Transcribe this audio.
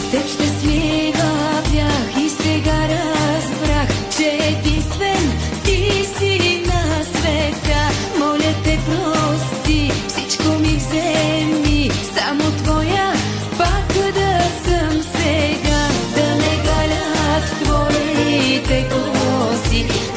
теб щастлива бях и сега разбрах, че единствен ти си на света. Моля те, прости, всичко ми вземи, само твоя пак да съм сега. Да не галят твоите коси,